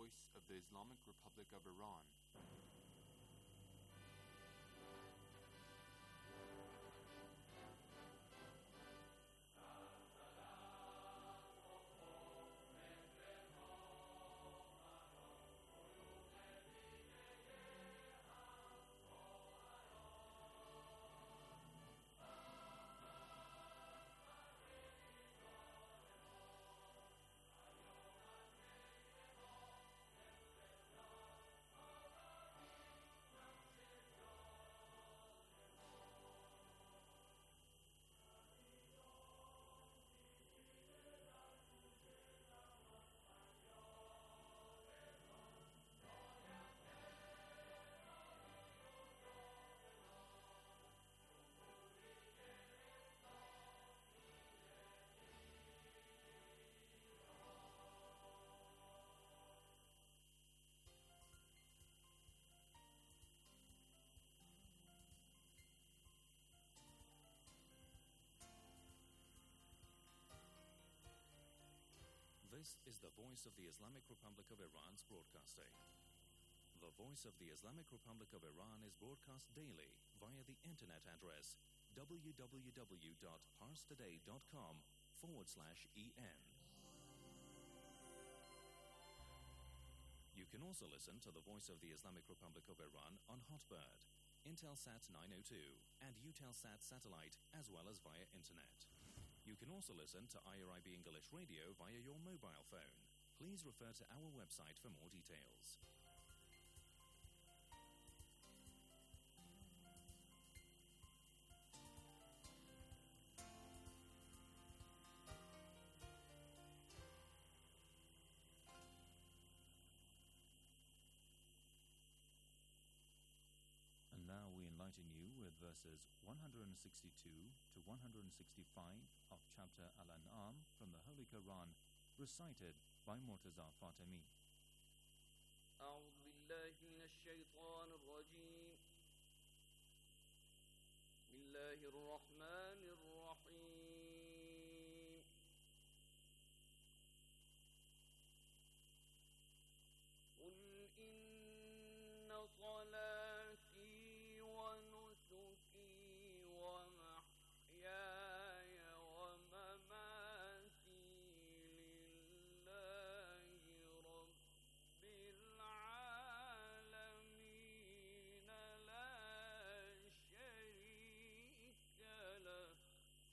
Voice of the Islamic Republic of Iran. This is the Voice of the Islamic Republic of Iran's broadcasting. The Voice of the Islamic Republic of Iran is broadcast daily via the internet address www.parstoday.com/en. You can also listen to the Voice of the Islamic Republic of Iran on Hotbird, Intelsat 902, and Eutelsat satellite, as well as via internet. You can also listen to IRIB English Radio via your mobile phone. Please refer to our website for more details. And now we enlighten you with verses 162 to 165 of chapter Al-An'am from the Holy Quran, recited by Murtaza Fatemi. أعوذ بالله من الشيطان الرجيم. بسم الله الرحمن الرحيم. قل إن صلاتي ونسكي ومحياي ومماتي لله رب العالمين لا شريك له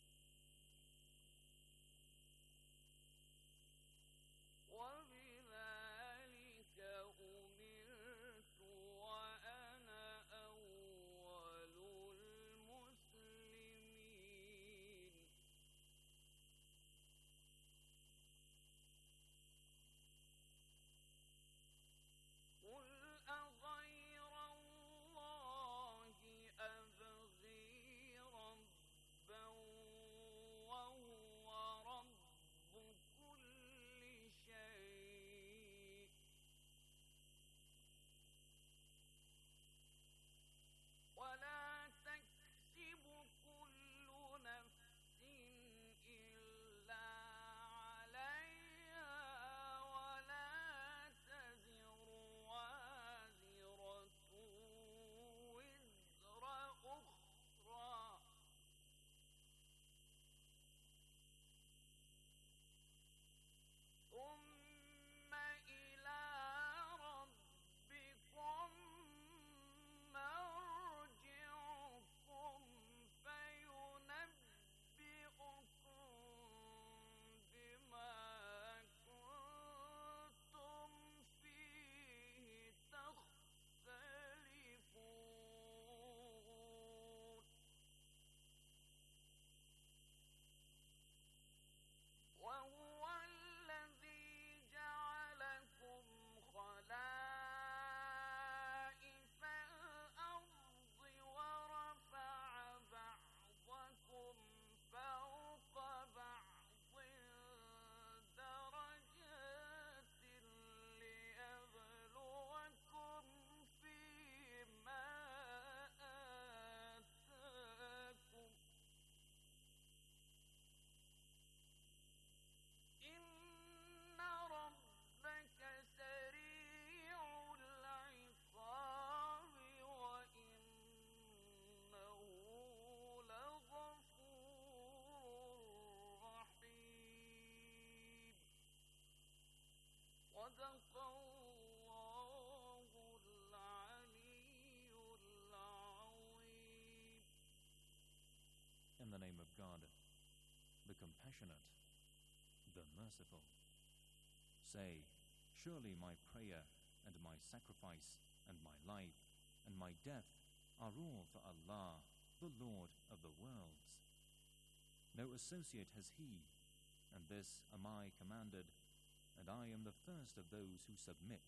the name of God, the compassionate, the merciful. Say, surely my prayer and my sacrifice and my life and my death are all for Allah, the Lord of the worlds. No associate has he, and this am I commanded, and I am the first of those who submit.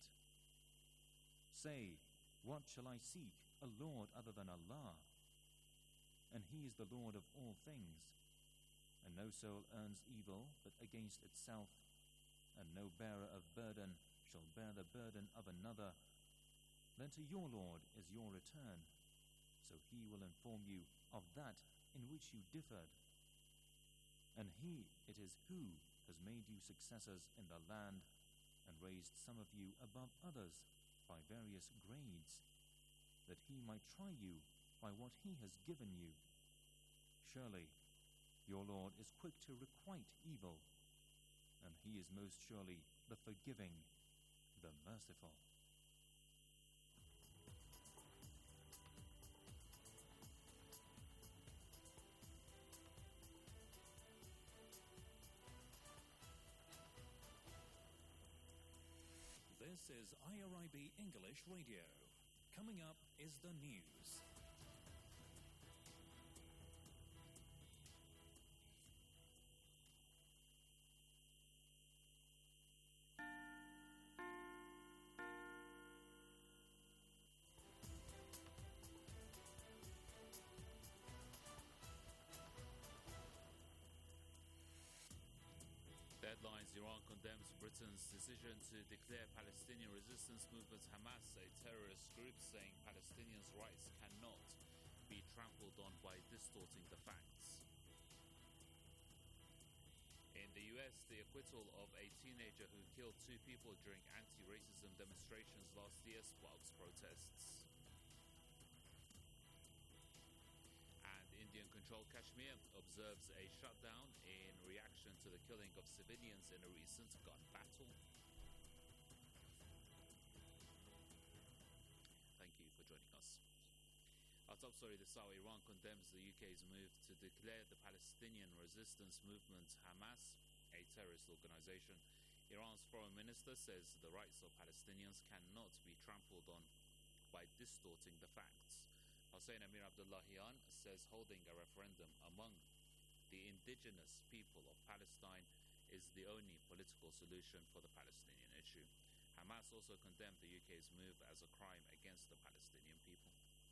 Say, what shall I seek, a Lord other than Allah? And he is the Lord of all things. And no soul earns evil but against itself, and no bearer of burden shall bear the burden of another. Then to your Lord is your return, so he will inform you of that in which you differed. And he it is who has made you successors in the land, and raised some of you above others by various grades, that he might try you by what he has given you. Surely your Lord is quick to requite evil, and he is most surely the forgiving, the merciful. This is IRIB English Radio. Coming up is the news. Headlines: Iran condemns Britain's decision to declare Palestinian resistance movement Hamas a terrorist group, saying Palestinians' rights cannot be trampled on by distorting the facts. In the US, the acquittal of a teenager who killed 2 people during anti-racism demonstrations last year sparks protests. And Indian-controlled Kashmir observes a shutdown in reaction to the killing of civilians in a recent gun battle. Thank you for joining us. Our top story this hour: Iran condemns the UK's move to declare the Palestinian resistance movement Hamas a terrorist organization. Iran's foreign minister says the rights of Palestinians cannot be trampled on by distorting the facts. Hossein Amir Abdullahian says holding a referendum among the indigenous people of Palestine is the only political solution for the Palestinian issue. Hamas also condemned the UK's move as a crime against the Palestinian people.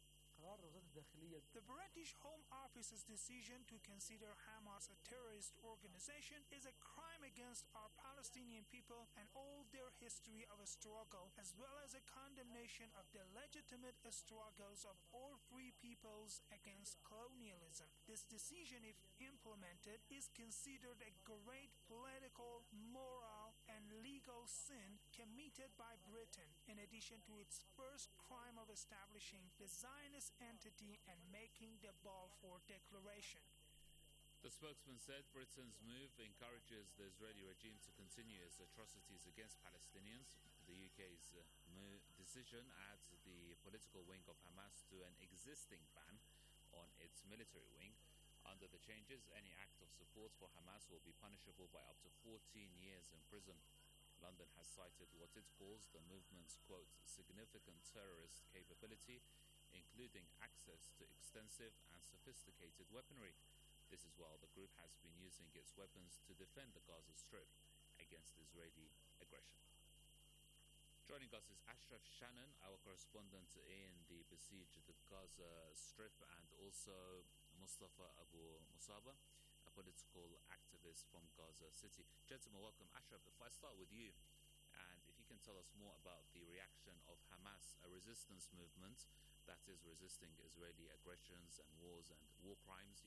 The British Home Office's decision to consider Hamas a terrorist organization is a crime against our Palestinian people and all their history of a struggle, as well as a condemnation of the legitimate struggles of all free peoples against colonialism. This decision, if implemented, is considered a great political, moral, and legal sin committed by Britain, in addition to its first crime of establishing the Zionist entity and making the Balfour Declaration. The spokesman said Britain's move encourages the Israeli regime to continue its atrocities against Palestinians. The UK's decision adds the political wing of Hamas to an existing ban on its military wing. Under the changes, any act of support for Hamas will be punishable by up to 14 years in prison. London has cited what it calls the movement's, quote, significant terrorist capability, including access to extensive and sophisticated weaponry. This is while the group has been using its weapons to defend the Gaza Strip against Israeli aggression. Joining us is Ashraf Shannon, our correspondent in the besieged Gaza Strip, and also Mustafa Abu Musaba, a political activist from Gaza City. Gentlemen, welcome. Ashraf, if I start with you, and if you can tell us more about the reaction of Hamas, a resistance movement that is resisting Israeli aggressions and wars and war crimes,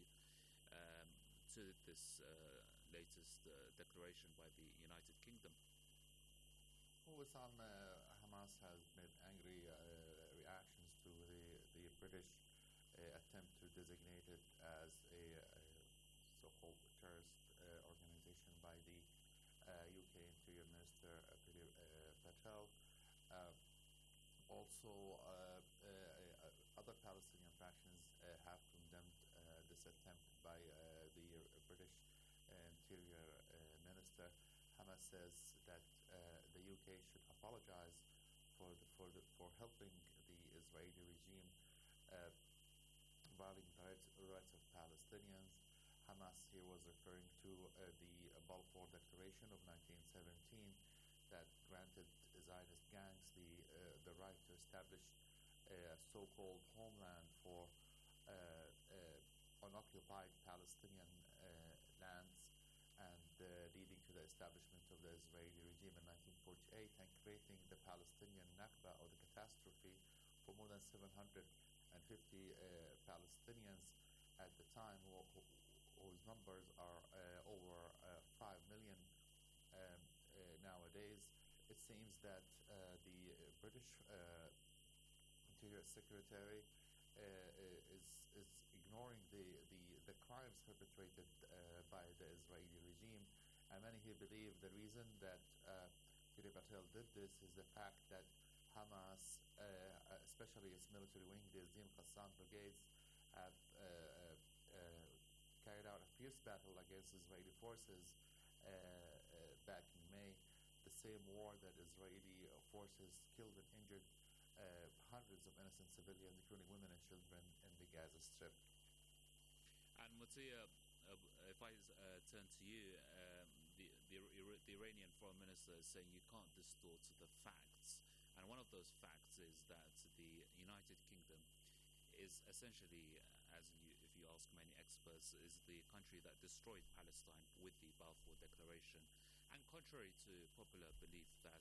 to this latest declaration by the United Kingdom. Wissam, Hamas has made angry reactions to the British attempt to designate it as a so-called terrorist organization by the UK Interior Minister Patel. Also, other Palestinian factions have condemned this attempt by the British Interior Minister. Hamas says that the UK should apologize for helping the Israeli regime violating the rights of Palestinians. Hamas here was referring to the Balfour Declaration of 1917 that granted Zionist gangs the right to establish a so-called homeland for unoccupied Palestinian lands, and leading to the establishment of the Israeli regime in 1948 and creating the Palestinian Nakba, or the catastrophe, for more than 750 Palestinians at the time, whose numbers are over 5 million nowadays. It seems that the British Interior Secretary is ignoring the crimes perpetrated by the Israeli regime, and many here believe the reason that Giri Patel did this is the fact that Hamas, especially its military wing, the Azim Qassam brigades, have carried out a fierce battle against Israeli forces back in May, the same war that Israeli forces killed and injured hundreds of innocent civilians, including women and children, in the Gaza Strip. And Mutia, if I turn to you, the Iranian foreign minister is saying you can't distort the facts. And one of those facts is that the United Kingdom is essentially, if you ask many experts, is the country that destroyed Palestine with the Balfour Declaration. And contrary to popular belief that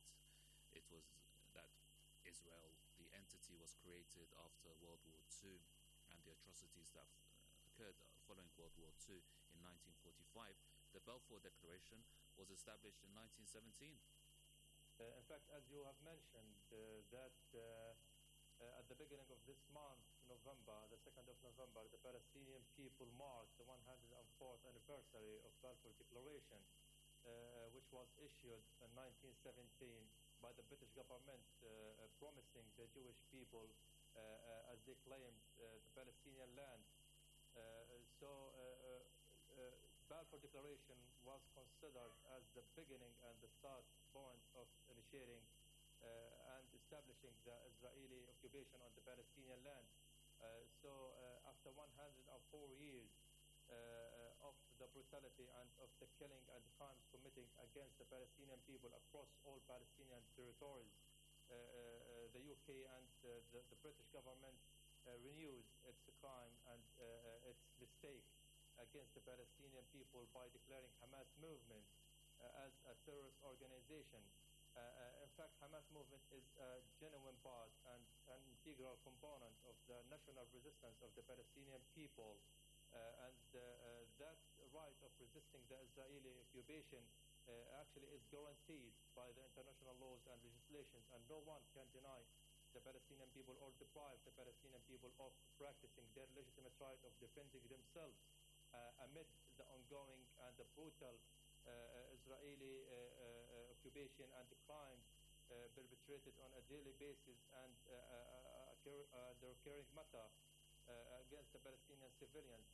Israel, the entity, was created after World War II and the atrocities that occurred following World War II in 1945, the Balfour Declaration was established in 1917. In fact, as you have mentioned, that at the beginning of this month, November, the 2nd of November, the Palestinian people marked the 104th anniversary of Balfour Declaration, which was issued in 1917 by the British government, promising the Jewish people, as they claimed, the Palestinian land. Balfour Declaration was considered as the beginning and the start point of initiating and establishing the Israeli occupation on the Palestinian land. After 104 years of the brutality and of the killing and the crimes committed against the Palestinian people across all Palestinian territories, the UK and the British government renewed its crime and its mistake against the Palestinian people by declaring Hamas movement as a terrorist organization. In fact, Hamas movement is a genuine part and an integral component of the national resistance of the Palestinian people, and that right of resisting the Israeli occupation actually is guaranteed by the international laws and legislations, and no one can deny the Palestinian people or deprive the Palestinian people of practicing their legitimate right of defending themselves amid the ongoing and the brutal Israeli occupation and the crimes perpetrated on a daily basis and the recurring matter against the Palestinian civilians.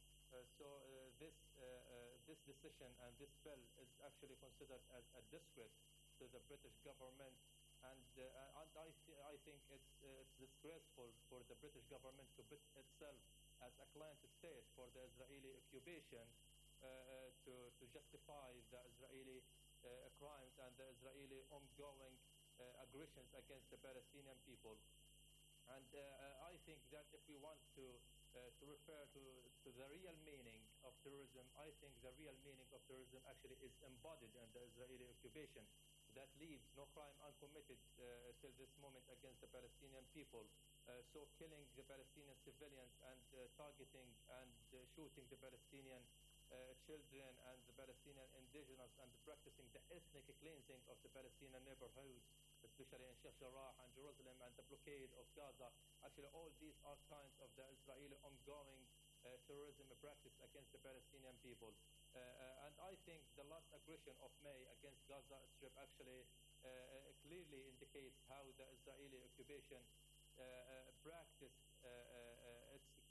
This decision and this bill is actually considered as a disgrace to the British government, and I think it's disgraceful for the British government to put itself as a client state for the Israeli occupation, to justify the Israeli crimes and the Israeli ongoing aggressions against the Palestinian people. And I think that if we want to refer to the real meaning of terrorism, I think the real meaning of terrorism actually is embodied in the Israeli occupation that leaves no crime uncommitted till this moment against the Palestinian people. So killing the Palestinian civilians and targeting and shooting the Palestinian children and the Palestinian indigenous and practicing the ethnic cleansing of the Palestinian neighborhoods, especially in Sheikh Jarrah and Jerusalem, and the blockade of Gaza. Actually, all these are signs of the Israeli ongoing terrorism practice against the Palestinian people. And I think the last aggression of May against Gaza Strip actually clearly indicates how the Israeli occupation practiced its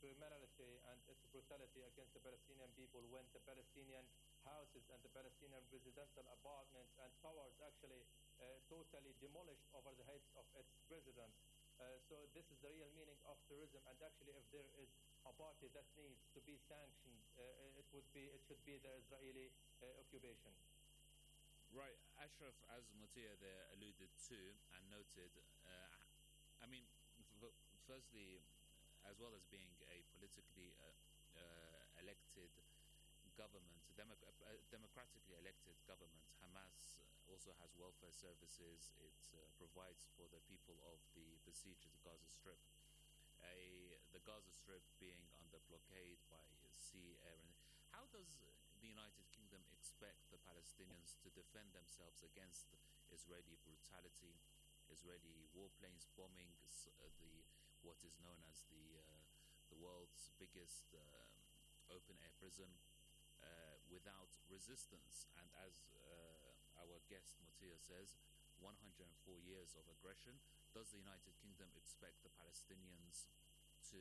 criminality and its brutality against the Palestinian people when the Palestinian houses and the Palestinian residential apartments and towers actually totally demolished over the heads of its residents. So this is the real meaning of terrorism. And actually, if there is a party that needs to be sanctioned, it should be the Israeli occupation. Right, Ashraf, as Mutia there alluded to and noted, I mean, firstly, as well as being a politically elected government, democratically elected government, Hamas also has welfare services. It provides for the people of the besieged Gaza Strip. The Gaza Strip being under blockade by sea, air, and how does the United Kingdom expect the Palestinians to defend themselves against Israeli brutality, Israeli warplanes bombing what is known as the world's biggest open air prison without resistance? And as our guest Mutia says, 104 years of aggression. Does the United Kingdom expect the Palestinians to,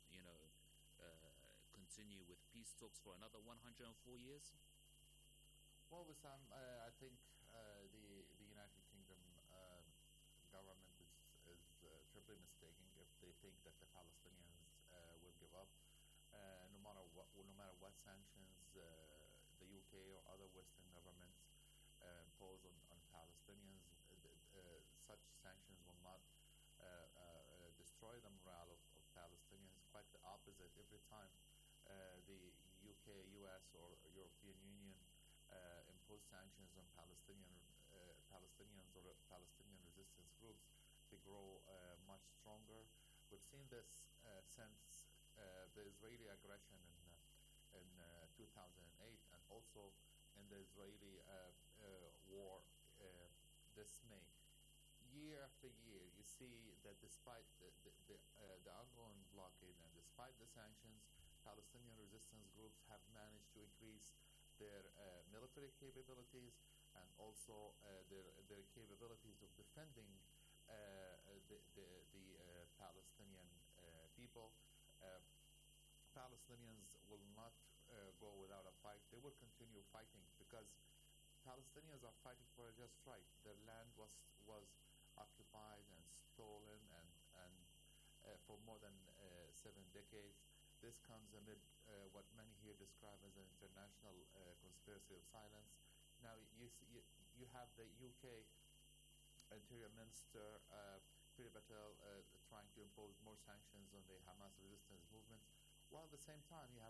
continue with peace talks for another 104 years? Well, Wissam, I think the United Kingdom government is triply mistaken if they think that the Palestinians will give up, no matter what sanctions the UK or other Western governments impose on Palestinians. Such sanctions will not destroy the morale of Palestinians. Quite the opposite. Every time the UK, US, or European Union impose sanctions on Palestinians or Palestinian resistance groups, they grow much stronger. We've seen this since the Israeli aggression in 2008, and also in the Israeli war this May. Year after year, you see that despite the ongoing blockade and despite the sanctions, Palestinian resistance groups have managed to increase their military capabilities and also their capabilities of defending the Palestinian people. Palestinians will not go without a fight. They will continue fighting because Palestinians are fighting for a just right. Their land was occupied and stolen and for more than 7 decades. This comes amid what many here describe as an international conspiracy of silence. Now you have the UK Interior Minister Priti Patel trying to impose more sanctions on the Hamas resistance movement, while at the same time you have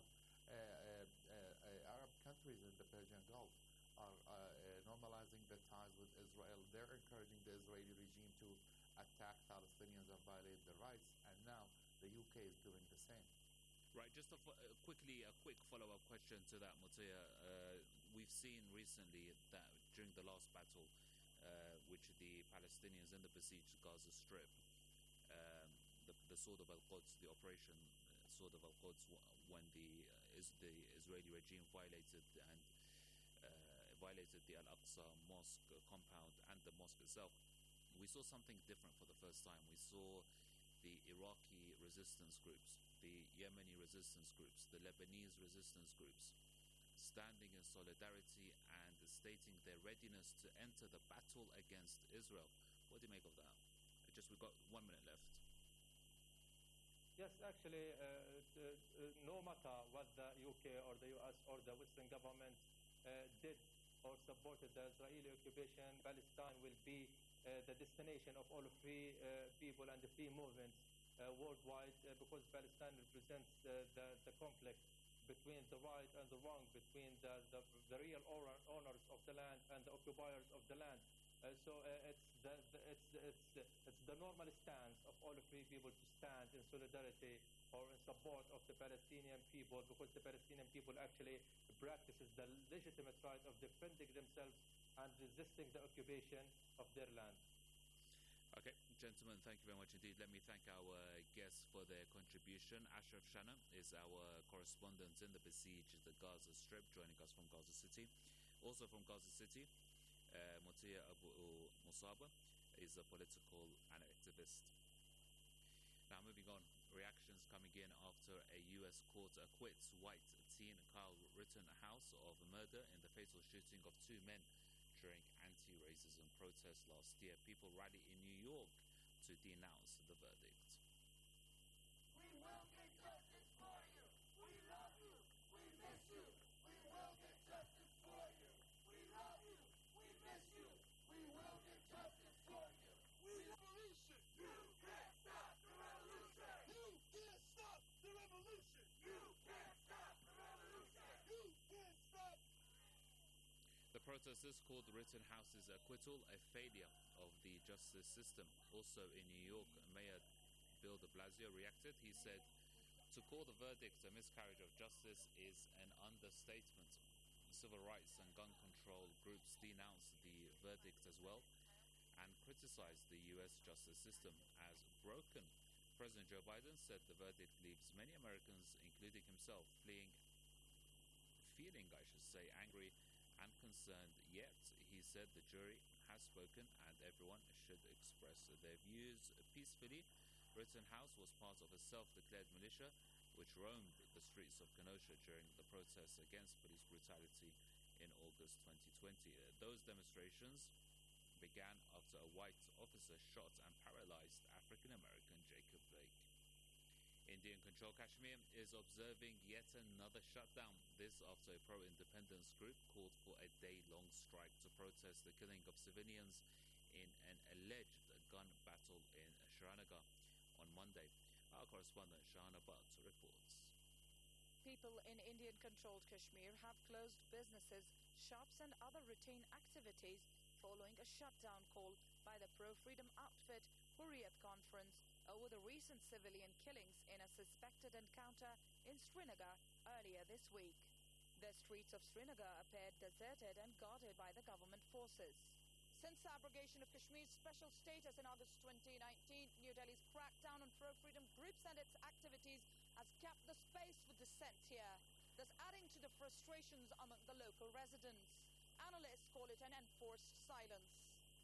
Arab countries in the Persian Gulf are normalizing their ties with Israel. They're encouraging the Israeli regime to attack Palestinians and violate their rights, and now the UK is doing the same. Right, just a quick follow-up question to that, Mutia. We've seen recently that during the last battle, which the Palestinians in the besieged Gaza Strip, the Sword of Al-Quds, the operation Sword of Al-Quds, when the Israeli regime violated the Al-Aqsa mosque compound and the mosque itself, we saw something different for the first time. We saw the Iraqi resistance groups, the Yemeni resistance groups, the Lebanese resistance groups standing in solidarity and stating their readiness to enter the battle against Israel. What do you make of that? We've got 1 minute left. Yes, actually, no matter what the UK or the US or the Western government did or supported the Israeli occupation, Palestine will be the destination of all free people and the free movements worldwide, because Palestine represents the conflict between the right and the wrong, between the real owners of the land and the occupiers of the land. So it's the normal stance of all free people to stand in solidarity or in support of the Palestinian people, because the Palestinian people actually practices the legitimate right of defending themselves and resisting the occupation of their land. Okay, gentlemen, thank you very much indeed. Let me thank our guests for their contribution. Ashraf Shana is our correspondent in the besieged Gaza Strip, joining us from Gaza City. Also from Gaza City, Mutia Abu Musaba is a political activist. Now, moving on, reactions coming in after a U.S. court acquits white teen Kyle Rittenhouse of murder in the fatal shooting of two men during anti-racism protests last year. People rally in New York to denounce the verdict. We will get justice for you. We love you. We miss you. We will get justice for you. We love you. We miss you. We will get justice for you. We revolution. You can't stop the revolution. You can't stop the revolution. You can't stop the revolution. You can't stop. The protesters called Rittenhouse's acquittal a failure of the justice system. Also in New York, Mayor Bill de Blasio reacted. He said, "To call the verdict a miscarriage of justice is an understatement." Civil rights and gun control groups denounced the verdict as well and criticized the U.S. justice system as broken. President Joe Biden said the verdict leaves many Americans, including himself, feeling, angry and concerned. Yet, he said the jury has spoken and everyone should express their views peacefully. Rittenhouse was part of a self-declared militia which roamed the streets of Kenosha during the protests against police brutality in August 2020. Those demonstrations began after a white officer shot and paralyzed African-American Jacob Blake. Indian-controlled Kashmir is observing yet another shutdown. This after a pro-independence group called for a day-long strike to protest the killing of civilians in an alleged gun battle in Srinagar on Monday. Our correspondent Shahana Butt reports. People in Indian-controlled Kashmir have closed businesses, shops and other routine activities following a shutdown call by the pro-freedom outfit Hurriyat Conference over the recent civilian killings in a suspected encounter in Srinagar earlier this week. The streets of Srinagar appeared deserted and guarded by the government forces. Since the abrogation of Kashmir's special status in August 2019, New Delhi's crackdown on pro-freedom groups and its activities has kept the space for dissent here, thus adding to the frustrations among the local residents. Analysts call it an enforced silence.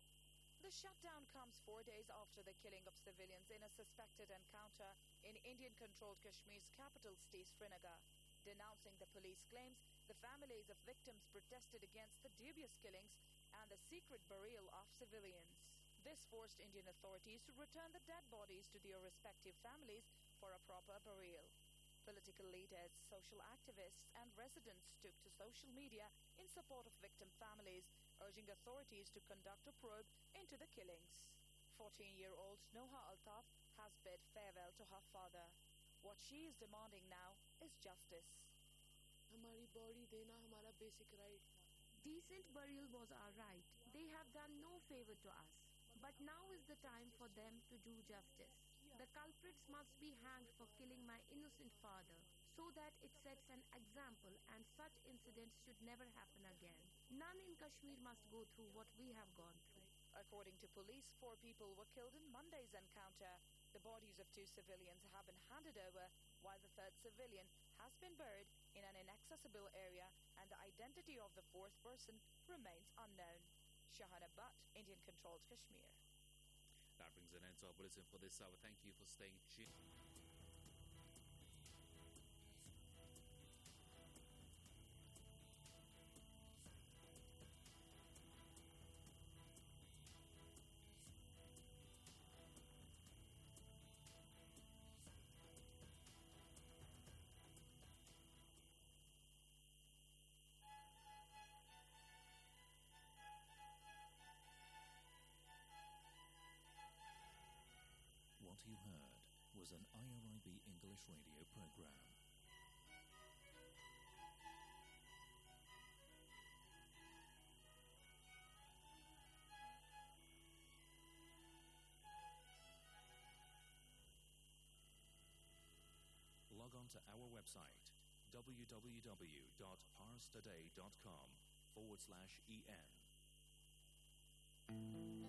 The shutdown comes 4 days after the killing of civilians in a suspected encounter in Indian-controlled Kashmir's capital city, Srinagar. Denouncing the police claims, the families of victims protested against the dubious killings and the secret burial of civilians. This forced Indian authorities to return the dead bodies to their respective families for a proper burial. Political leaders, social activists, and residents took to social media in support of victim families, urging authorities to conduct a probe into the killings. 14-year-old Noha Altaf has bid farewell to her father. What she is demanding now is justice. हमारी body देना हमारा basic right था. Decent burial was our right. They have done no favor to us. But now is the time for them to do justice. The culprits must be hanged for killing my innocent father, so that it sets an example and such incidents should never happen again. None in Kashmir must go through what we have gone through. According to police, 4 people were killed in Monday's encounter. The bodies of 2 civilians have been handed over, while the 3rd civilian has been buried in an inaccessible area, and the identity of the 4th person remains unknown. Shahana Butt, Indian-controlled Kashmir. That brings an end to our bulletin for this hour. Thank you for staying tuned. What you heard was an IRIB English radio program. Log on to our website www.parstoday.com/en.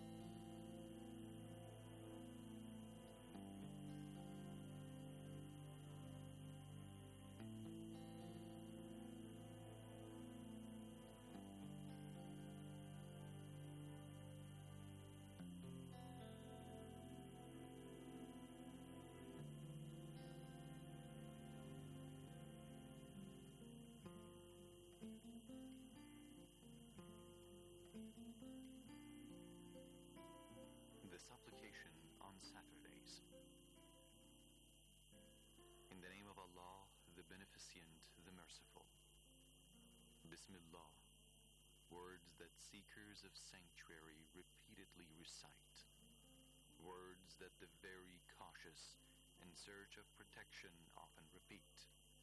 Omniscient, the Merciful. Bismillah, words that seekers of sanctuary repeatedly recite, words that the very cautious in search of protection often repeat.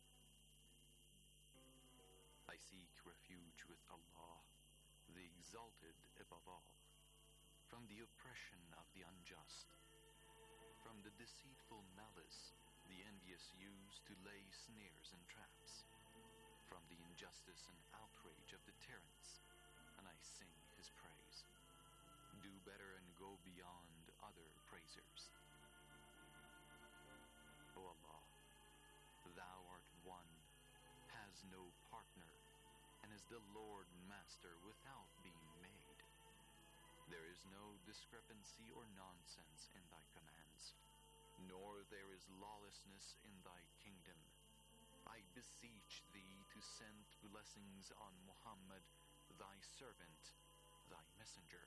I seek refuge with Allah, the Exalted above all, from the oppression of the unjust, from the deceitful malice the envious use to lay snares and traps, from the injustice and outrage of the tyrants, and I sing his praise. Do better and go beyond other praisers. O Allah, Thou art one, has no partner, and is the Lord Master without being made. There is no discrepancy or nonsense in Thy commands, nor there is lawlessness in Thy kingdom. I beseech Thee to send blessings on Muhammad, Thy servant, Thy messenger.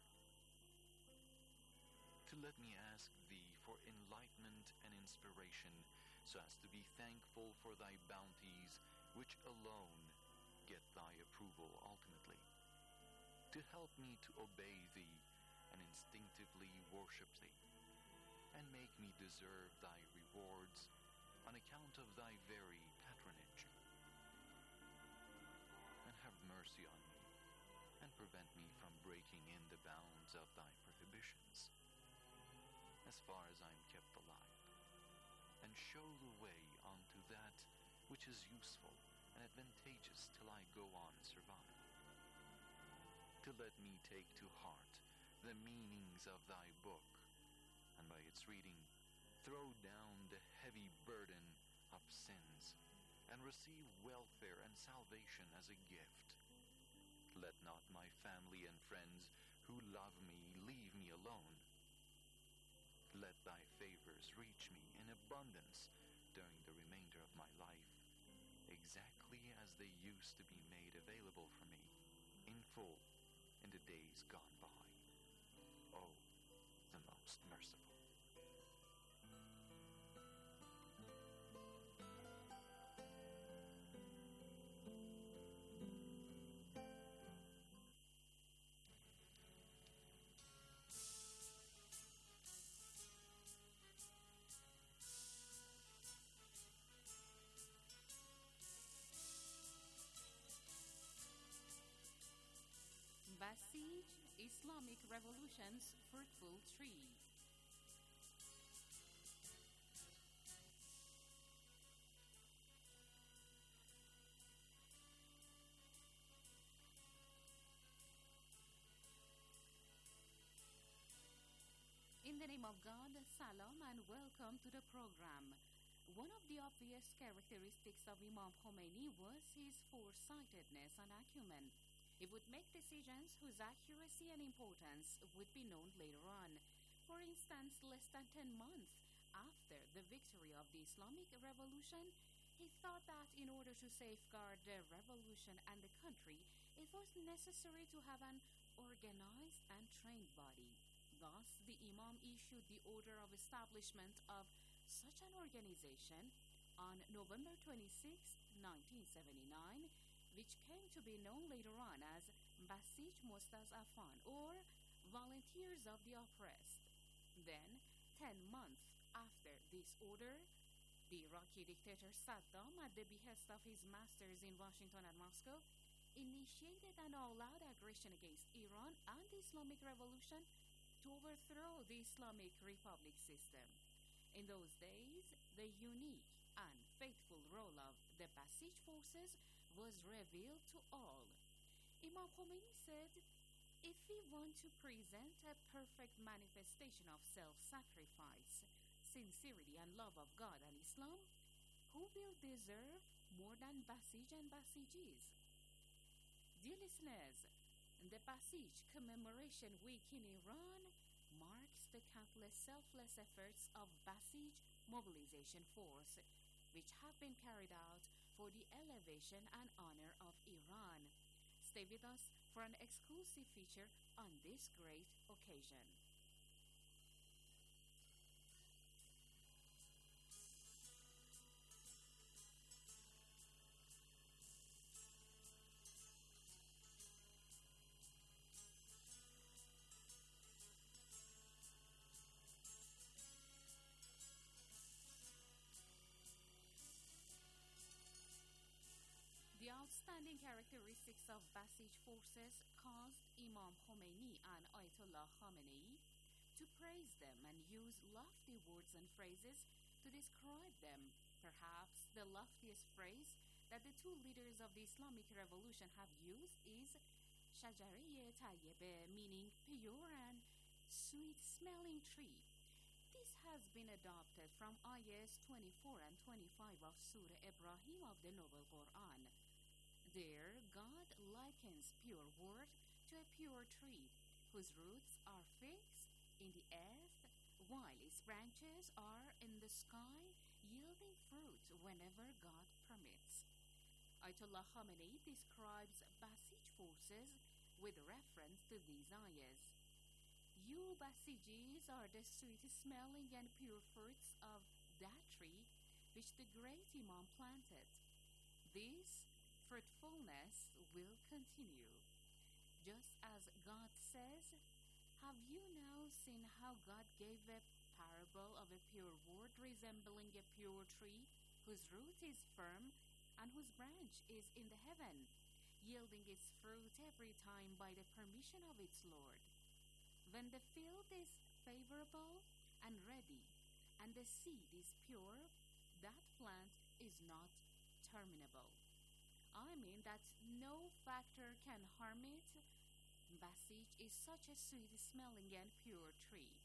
To let me ask Thee for enlightenment and inspiration, so as to be thankful for Thy bounties, which alone get Thy approval ultimately. To help me to obey Thee and instinctively worship Thee, and make me deserve Thy rewards on account of Thy very patronage. And have mercy on me, and prevent me from breaking in the bounds of Thy prohibitions, as far as I am kept alive, and show the way unto that which is useful and advantageous till I go on survive. To let me take to heart the meanings of Thy book, and by its reading throw down the heavy burden of sins, and receive welfare and salvation as a gift. Let not my family and friends who love me leave me alone. Let Thy favors reach me in abundance during the remainder of my life, exactly as they used to be made available for me in full in the days gone by. O, the most merciful. Basij Islamic Revolution's fruitful tree. In the name of God, salam and welcome to the program. One of the obvious characteristics of Imam Khomeini was his foresightedness and acumen. He would make decisions whose accuracy and importance would be known later on. For instance, less than 10 months after the victory of the Islamic Revolution, he thought that in order to safeguard the revolution and the country, it was necessary to have an organized and trained body. Thus, the Imam issued the order of establishment of such an organization on November 26, 1979, which came to be known later on as Basij Mostaz'afan, or Volunteers of the Oppressed. Then, 10 months after this order, the Iraqi dictator Saddam, at the behest of his masters in Washington and Moscow, initiated an all-out aggression against Iran and the Islamic Revolution to overthrow the Islamic Republic system. In those days, the unique and faithful role of the Basij forces was revealed to all. Imam Khomeini said, "If we want to present a perfect manifestation of self-sacrifice, sincerity and love of God and Islam, who will deserve more than Basij and Basijis?" Dear listeners, the Basij Commemoration Week in Iran marks the countless selfless efforts of Basij Mobilization Force, which have been carried out for the elevation and honor of Iran. Stay with us for an exclusive feature on this great occasion. characteristics of Basij forces caused Imam Khomeini and Ayatollah Khamenei to praise them and use lofty words and phrases to describe them. Perhaps the loftiest phrase that the two leaders of the Islamic Revolution have used is Shajariyeh Tayyibeh, meaning pure and sweet-smelling tree. This has been adopted from ayahs 24 and 25 of Surah Ibrahim of the Noble Quran. There, God likens pure word to a pure tree, whose roots are fixed in the earth, while its branches are in the sky, yielding fruit whenever God permits. Ayatollah Khamenei describes Basij forces with reference to these ayahs. You Basijis are the sweet-smelling and pure fruits of that tree which the great Imam planted. This fruitfulness will continue. Just as God says, have you now seen how God gave a parable of a pure word resembling a pure tree whose root is firm and whose branch is in the heaven, yielding its fruit every time by the permission of its Lord? When the field is favorable and ready, and the seed is pure, that plant is not terminable. I mean that no factor can harm it. Basij is such a sweet-smelling and pure tree.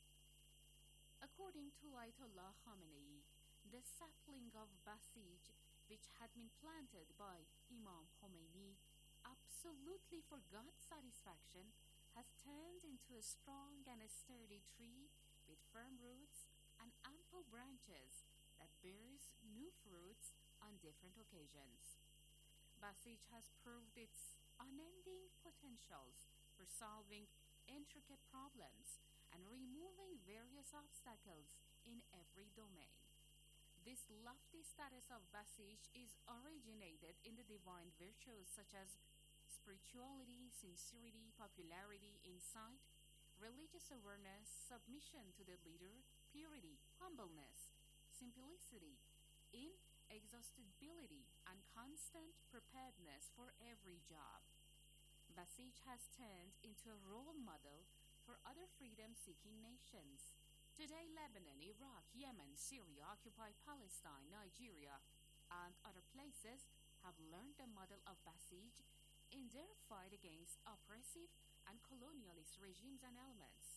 According to Ayatollah Khamenei, the sapling of Basij, which had been planted by Imam Khomeini, absolutely for God's satisfaction, has turned into a strong and a sturdy tree with firm roots and ample branches that bears new fruits on different occasions. Basij has proved its unending potentials for solving intricate problems and removing various obstacles in every domain. This lofty status of Basij is originated in the divine virtues such as spirituality, sincerity, popularity, insight, religious awareness, submission to the leader, purity, humbleness, simplicity, inexhaustibility, and constant preparedness for every job. Basij has turned into a role model for other freedom-seeking nations. Today, Lebanon, Iraq, Yemen, Syria, occupied Palestine, Nigeria, and other places have learned the model of Basij in their fight against oppressive and colonialist regimes and elements.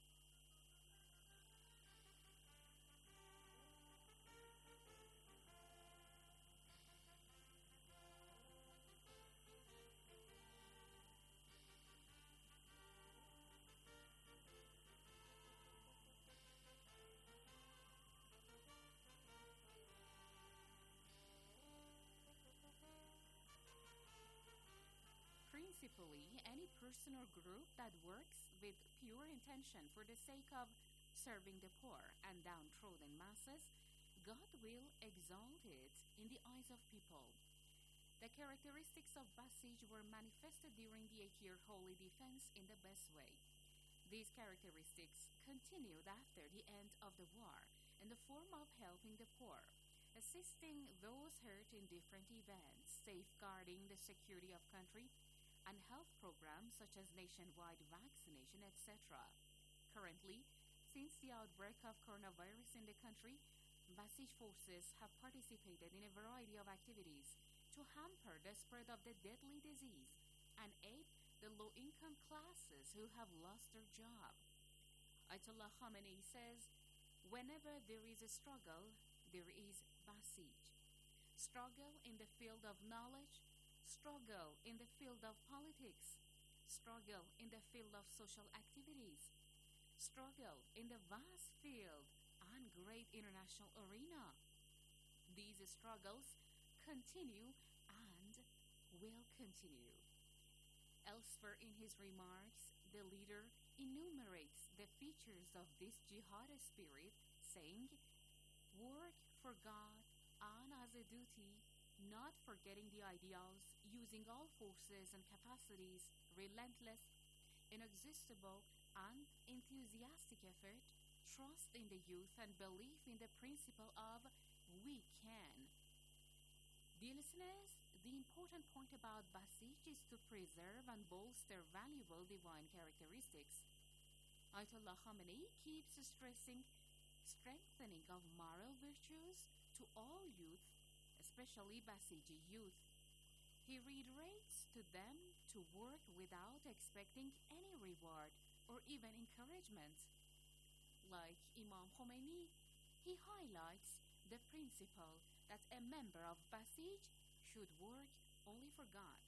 Principally, any person or group that works with pure intention for the sake of serving the poor and downtrodden masses, God will exalt it in the eyes of people. The characteristics of Basij were manifested during the 8-year holy defense in the best way. These characteristics continued after the end of the war in the form of helping the poor, assisting those hurt in different events, safeguarding the security of country, and health programs such as nationwide vaccination, etc. Currently, since the outbreak of coronavirus in the country, Basij forces have participated in a variety of activities to hamper the spread of the deadly disease and aid the low-income classes who have lost their job. Ayatollah Khamenei says, whenever there is a struggle, there is Basij. Struggle in the field of knowledge, struggle in the field of politics, struggle in the field of social activities, struggle in the vast field and great international arena. These struggles continue and will continue. Elsewhere in his remarks, the leader enumerates the features of this jihad spirit, saying, work for God and as a duty, not forgetting the ideals, using all forces and capacities, relentless, inexhaustible, and enthusiastic effort, trust in the youth, and belief in the principle of we can. Dear listeners, the important point about Basij is to preserve and bolster valuable divine characteristics. Ayatollah Khamenei keeps stressing strengthening of moral virtues to all youth, especially Basiji youth. He reiterates to them to work without expecting any reward or even encouragement. Like Imam Khomeini, he highlights the principle that a member of Basij should work only for God.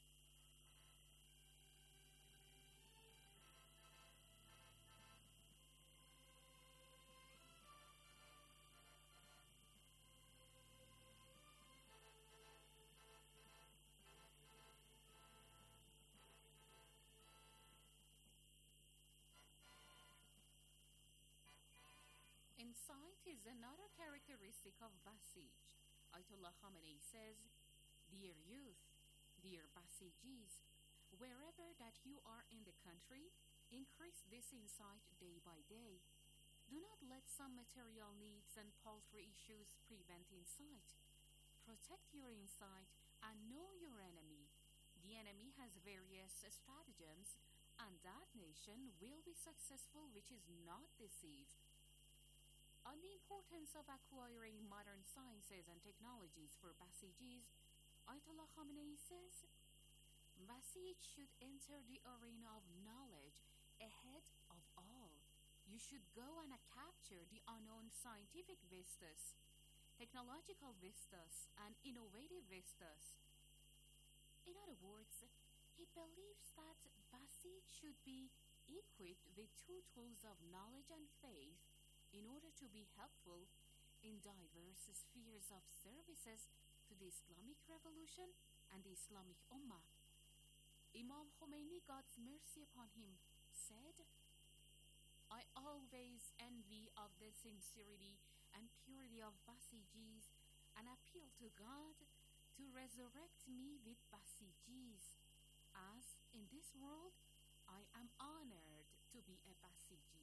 Insight is another characteristic of Basij. Ayatollah Khamenei says, "Dear youth, dear Basijis, wherever that you are in the country, increase this insight day by day. Do not let some material needs and paltry issues prevent insight. Protect your insight and know your enemy. The enemy has various stratagems, and that nation will be successful which is not deceived." On the importance of acquiring modern sciences and technologies for Basijis, Ayatollah Khamenei says, "Basij should enter the arena of knowledge ahead of all. You should go and capture the unknown scientific vistas, technological vistas, and innovative vistas." In other words, he believes that Basij should be equipped with two tools of knowledge and faith in order to be helpful in diverse spheres of services to the Islamic Revolution and the Islamic Ummah. Imam Khomeini, God's mercy upon him, said, "I always envy of the sincerity and purity of Basijis and appeal to God to resurrect me with Basijis, as in this world I am honored to be a Basiji."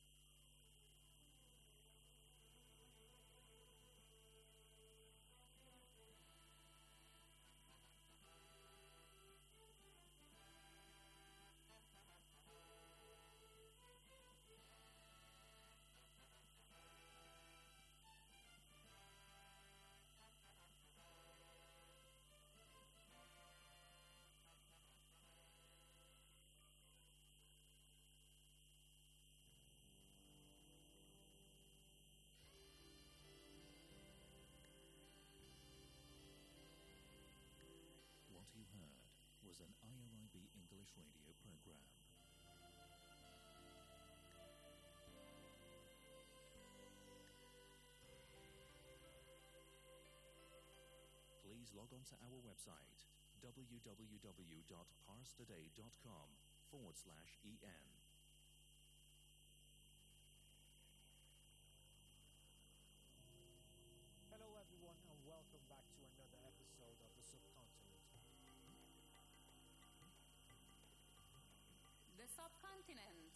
What you heard was an IRIB English radio program. Please log on to our website www.parstoday.com/en. Hello everyone and welcome back to another episode of The Subcontinent. The Subcontinent.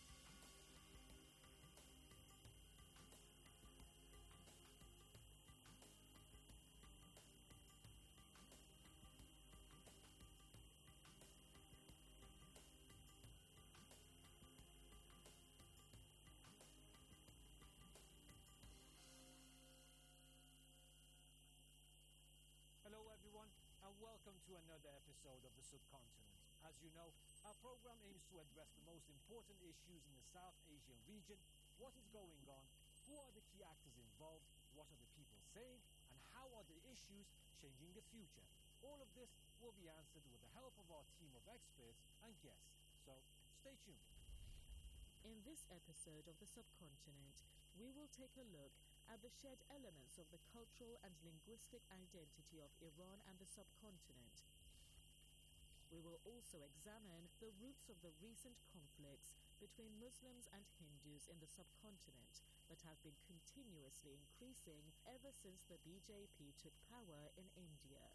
Hello everyone and welcome to another episode of The Subcontinent. As you know, our program aims to address the most important issues in the South Asian region, what is going on, who are the key actors involved, what are the people saying, and how are the issues changing the future. All of this will be answered with the help of our team of experts and guests. So, stay tuned. In this episode of The Subcontinent, we will take a look at the shared elements of the cultural and linguistic identity of Iran and the subcontinent. We will also examine the roots of the recent conflicts between Muslims and Hindus in the subcontinent that have been continuously increasing ever since the BJP took power in India.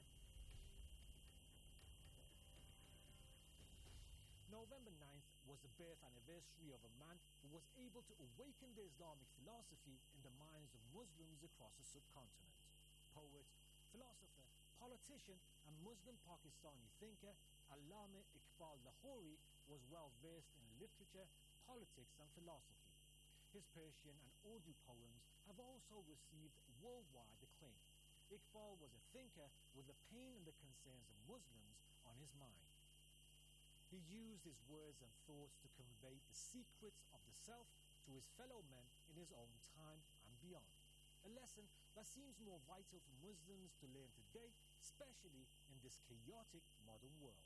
November 9th was the birth anniversary of a man who was able to awaken the Islamic philosophy in the minds of Muslims across the subcontinent. Poet, philosopher, politician and Muslim Pakistani thinker Allama Iqbal Lahori was well versed in literature, politics, and philosophy. His Persian and Urdu poems have also received worldwide acclaim. Iqbal was a thinker with the pain and the concerns of Muslims on his mind. He used his words and thoughts to convey the secrets of the self to his fellow men in his own time and beyond. A lesson that seems more vital for Muslims to learn today, especially in this chaotic modern world.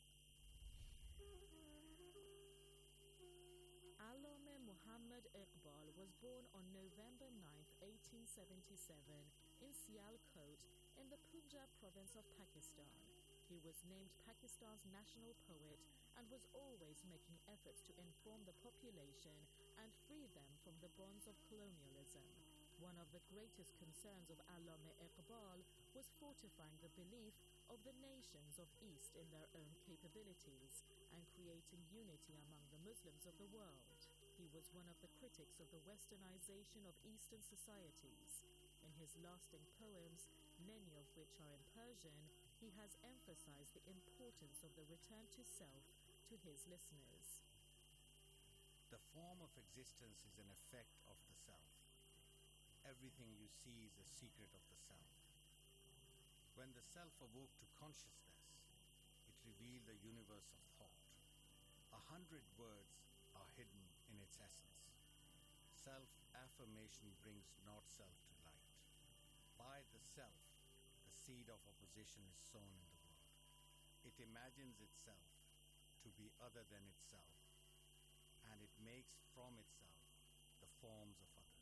Allama Muhammad Iqbal was born on November 9, 1877 in Sialkot in the Punjab province of Pakistan. He was named Pakistan's national poet and was always making efforts to inform the population and free them from the bonds of colonialism. One of the greatest concerns of Allama Iqbal was fortifying the belief of the nations of East in their own capabilities and creating unity among the Muslims of the world. He was one of the critics of the westernization of Eastern societies. In his lasting poems, many of which are in Persian, he has emphasized the importance of the return to self to his listeners. The form of existence is an effect of the self. Everything you see is a secret of the self. When the self awoke to consciousness, it revealed a universe of thought. 100 words are hidden in its essence. Self-affirmation brings not self to light. By the self, the seed of opposition is sown in the world. It imagines itself to be other than itself, and it makes from itself the forms of others.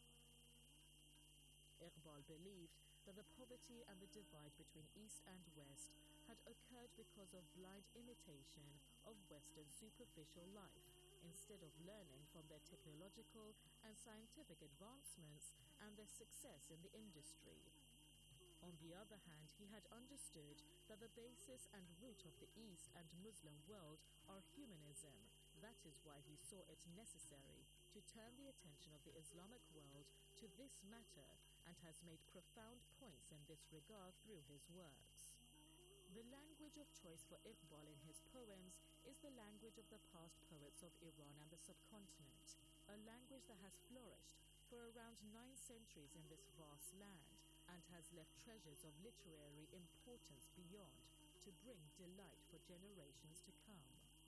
Iqbal believed that the poverty and the divide between East and West had occurred because of blind imitation of Western superficial life, instead of learning from their technological and scientific advancements and their success in the industry. On the other hand, he had understood that the basis and root of the East and Muslim world are humanism. That is why he saw it necessary to turn the attention of the Islamic world to this matter, and has made profound points in this regard through his works. The language of choice for Iqbal in his poems is the language of the past poets of Iran and the subcontinent, a language that has flourished for around 9 centuries in this vast land and has left treasures of literary importance beyond to bring delight for generations to come.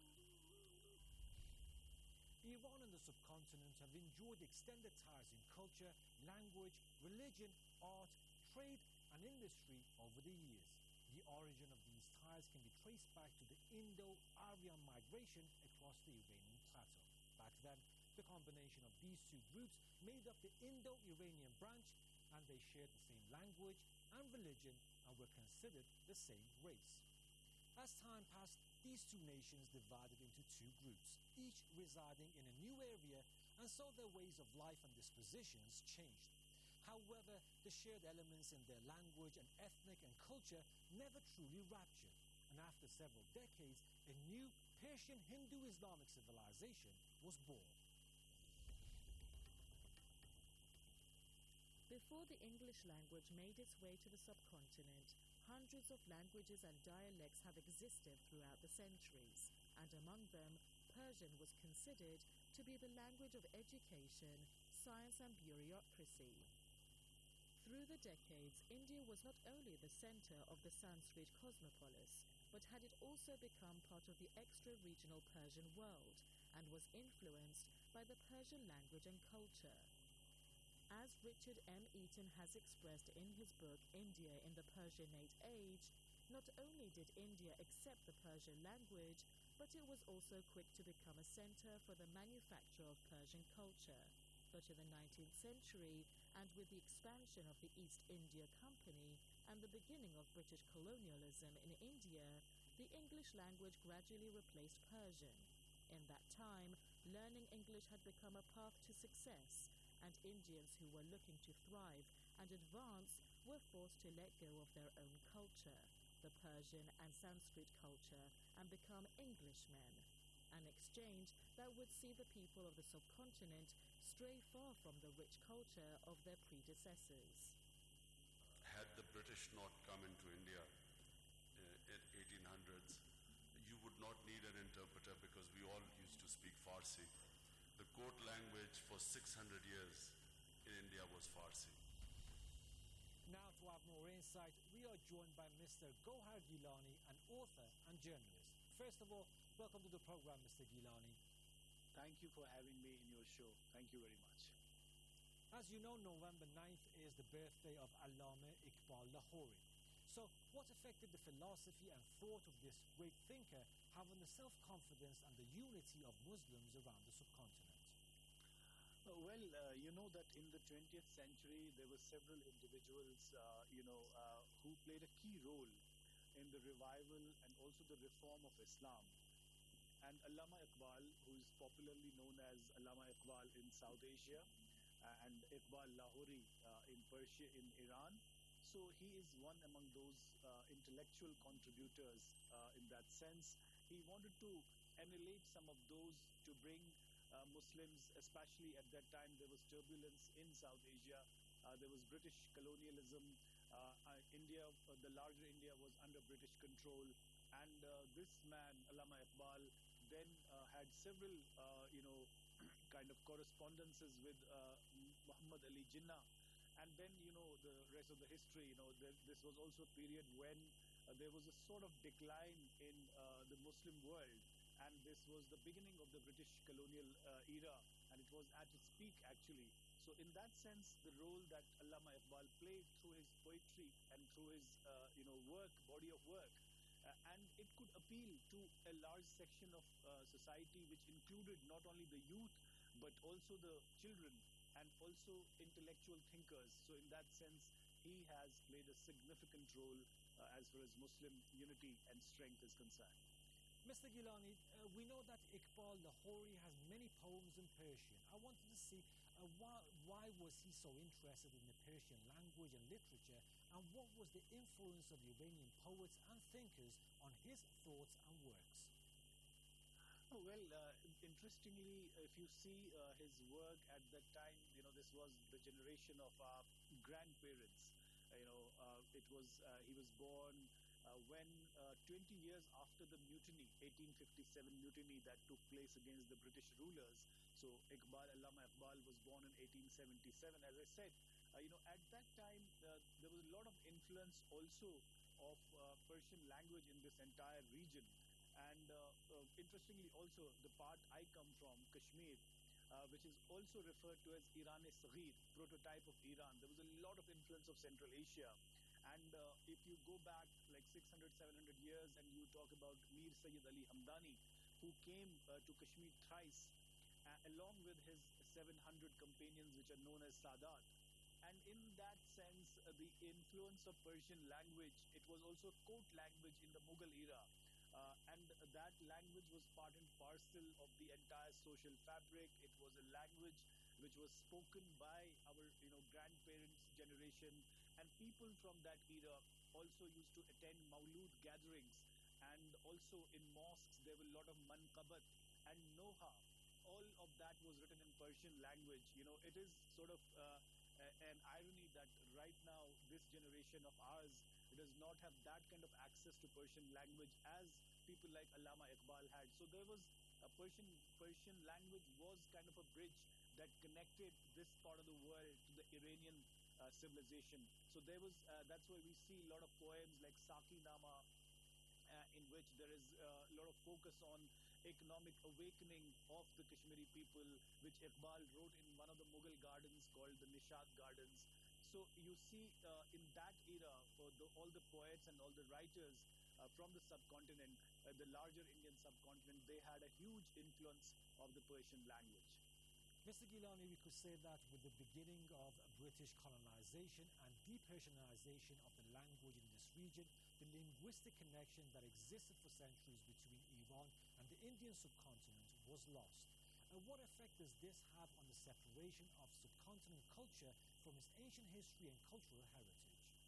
Iran and the subcontinent have enjoyed extended ties in culture, language, religion, art, trade, and industry over the years. The origin of these ties can be traced back to the Indo-Aryan migration across the Iranian plateau. Back then, the combination of these two groups made up the Indo-Iranian branch, and they shared the same language and religion and were considered the same race. As time passed, these two nations divided into two groups, each residing in a new area, and so their ways of life and dispositions changed. However, the shared elements in their language and ethnic and culture never truly ruptured, and after several decades, a new Persian Hindu-Islamic civilization was born. Before the English language made its way to the subcontinent, hundreds of languages and dialects have existed throughout the centuries, and among them, Persian was considered to be the language of education, science, and bureaucracy. Through the decades, India was not only the center of the Sanskrit cosmopolis, but had it also become part of the extra-regional Persian world, and was influenced by the Persian language and culture. As Richard M. Eaton has expressed in his book India in the Persianate Age, not only did India accept the Persian language, but it was also quick to become a center for the manufacture of Persian culture. But in the 19th century, and with the expansion of the East India Company and the beginning of British colonialism in India, the English language gradually replaced Persian. In that time, learning English had become a path to success, and Indians who were looking to thrive and advance were forced to let go of their own culture, the Persian and Sanskrit culture, and become Englishmen, an exchange that would see the people of the subcontinent stray far from the rich culture of their predecessors. Had the British not come into India, 1800s, you would not need an interpreter because we all used to speak Farsi. The court language for 600 years in India was Farsi. Now, to have more insight, we are joined by Mr. Gohar Gilani, an author and journalist. First of all, welcome to the program, Mr. Gilani. Thank you for having me in your show. Thank you very much. As you know, November 9th is the birthday of Allama Iqbal Lahori. So, what effect did the philosophy and thought of this great thinker have on the self-confidence and the unity of Muslims around the subcontinent? You know that in the 20th century, there were several individuals, who played a key role in the revival and also the reform of Islam. And Allama Iqbal, who is popularly known as Allama Iqbal in South Asia, and Iqbal Lahori in Persia, in Iran. So he is one among those intellectual contributors in that sense. He wanted to emulate some of those to bring Muslims, especially at that time there was turbulence in South Asia. There was British colonialism. India, the larger India, was under British control. And this man, Allama Iqbal, then had several, kind of correspondences with Muhammad Ali Jinnah. And then, the rest of the history, this was also a period when there was a sort of decline in the Muslim world. And this was the beginning of the British colonial era, and it was at its peak, actually. So in that sense, the role that Allama Iqbal played through his poetry and through his, work, body of work, and it could appeal to a large section of society, which included not only the youth, but also the children, and also intellectual thinkers. So in that sense, he has played a significant role as far as Muslim unity and strength is concerned. Mr. Gilani, we know that Iqbal Lahori has many poems in Persian. I wanted to see why was he so interested in the Persian language and literature, and what was the influence of Iranian poets and thinkers on his thoughts and works? Interestingly, if you see his work at that time, this was the generation of our grandparents. It was he was born when 20 years after the mutiny, 1857 mutiny that took place against the British rulers. So Allama Iqbal was born in 1877. As I said, at that time there was a lot of influence also of Persian language in this entire region. And interestingly also, the part I come from, Kashmir, which is also referred to as Iran-e-Saghir, prototype of Iran. There was a lot of influence of Central Asia. And if you go back like 600, 700 years and you talk about Mir Sayyid Ali Hamdani, who came to Kashmir thrice, along with his 700 companions, which are known as Sadat. And in that sense, the influence of Persian language, it was also a court language in the Mughal era. And that language was part and parcel of the entire social fabric. It was a language which was spoken by our, grandparents' generation. And people from that era also used to attend Maulud gatherings. And also in mosques, there were a lot of manqabat and noha. All of that was written in Persian language. It is sort of an irony that right now, this generation of ours does not have that kind of access to Persian language as people like Allama Iqbal had. So there was a Persian language was kind of a bridge that connected this part of the world to the Iranian civilization. So there was that's why we see a lot of poems like Saki Nama, in which there is a lot of focus on economic awakening of the Kashmiri people, which Iqbal wrote in one of the Mughal gardens called the Nishad Gardens. So you see in that era, all the poets and all the writers from the subcontinent, the larger Indian subcontinent, they had a huge influence of the Persian language. Mr. Gilani, we could say that with the beginning of British colonization and depersianization of the language in this region, the linguistic connection that existed for centuries between Iran and the Indian subcontinent was lost. What effect does this have on the separation of subcontinent culture from its ancient history and cultural heritage?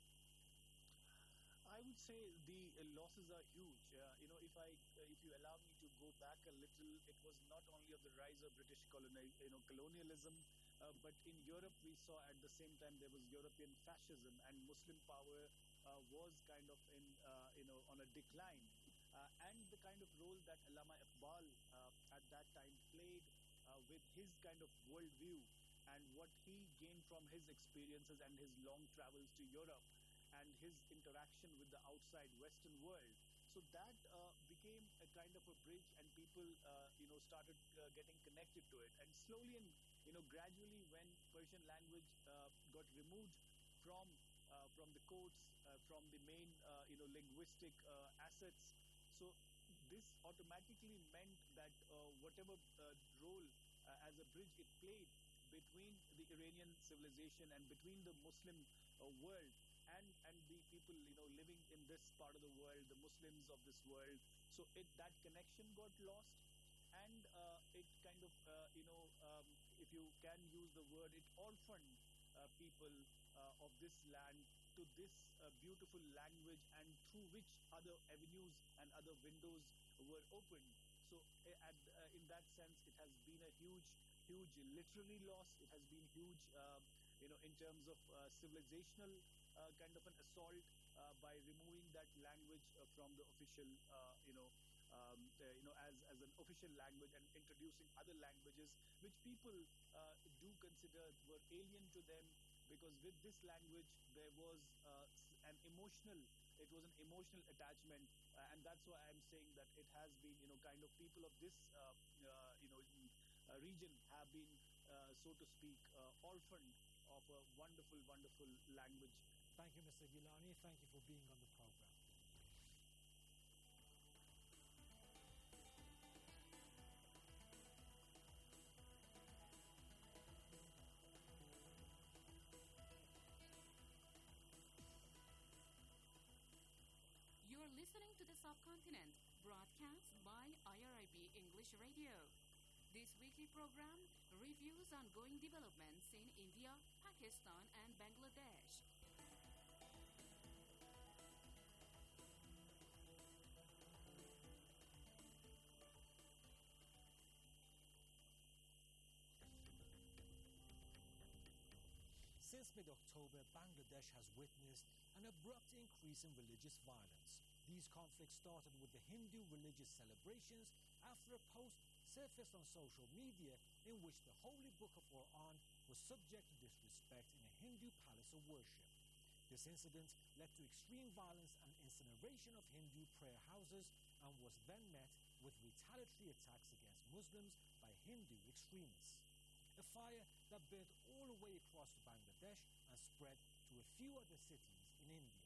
I would say the losses are huge. If you allow me to go back a little, it was not only of the rise of British colonialism, but in Europe we saw at the same time there was European fascism, and Muslim power was kind of on a decline, and the kind of role that Allama Iqbal at that time played with his kind of worldview and what he gained from his experiences and his long travels to Europe and his interaction with the outside Western world. So that became a kind of a bridge, and people, started getting connected to it. And slowly and gradually, when Persian language got removed from the courts, from the main linguistic assets, so this automatically meant that whatever role as a bridge it played between the Iranian civilization and between the Muslim world and the people living in this part of the world, the Muslims of this world. So that connection got lost, and it kind of if you can use the word, it orphaned people of this land to this beautiful language, and through which other avenues and other windows were opened. So in that sense, it has been a huge literary loss. It has been huge in terms of civilizational kind of an assault by removing that language from the official as an official language, and introducing other languages which people do consider were alien to them, because with this language there was an emotional attachment, and that's why I'm saying that it has been kind of people of this region have been so to speak orphaned of a wonderful language. Thank you, Mr. Gilani. Thank you for being on the program. You're listening to The Subcontinent, broadcast by IRIB English Radio. This weekly program reviews ongoing developments in India, Pakistan, and Bangladesh. Since mid-October, Bangladesh has witnessed an abrupt increase in religious violence. These conflicts started with the Hindu religious celebrations after a post surfaced on social media in which the holy book of Quran was subject to disrespect in a Hindu palace of worship. This incident led to extreme violence and incineration of Hindu prayer houses, and was then met with retaliatory attacks against Muslims by Hindu extremists. A fire that burned all the way across Bangladesh and spread to a few other cities in India.